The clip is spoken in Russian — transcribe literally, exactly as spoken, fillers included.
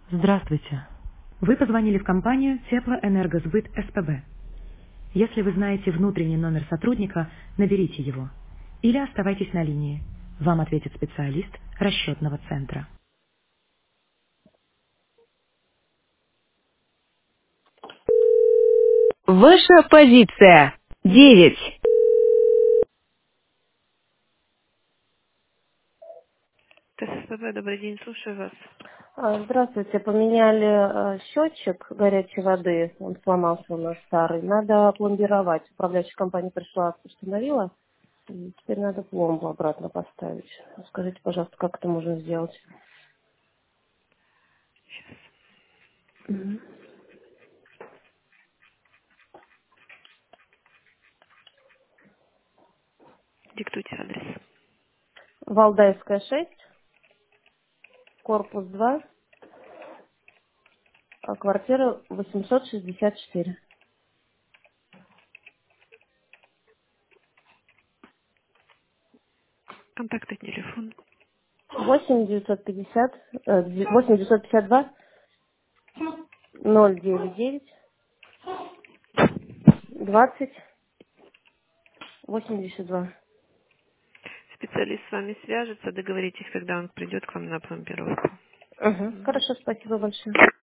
Здравствуйте. Вы позвонили в компанию Теплоэнергосбыт СПБ. Если вы знаете внутренний номер сотрудника, наберите его. Или оставайтесь на линии. Вам ответит специалист расчетного центра. Ваша позиция. Девять. ТСПБ, добрый день, слушаю вас. А, Здравствуйте. Поменяли э, счетчик горячей воды. Он сломался у нас старый. Надо пломбировать. Управляющая компания пришла, установила. И теперь надо пломбу обратно поставить. Скажите, пожалуйста, как это можно сделать? Мгм. Диктуйте адрес. Валдайская шесть, корпус два, а квартира восемьсот шестьдесят четыре. Контактный телефон. восемь девятьсот пятьдесят, э, восемь девятьсот пятьдесят два ноль девять девять двадцать восемьдесят два. Специалист с вами свяжется, договоритесь, когда он придет к вам на пломбировку. Угу. Хорошо, спасибо большое.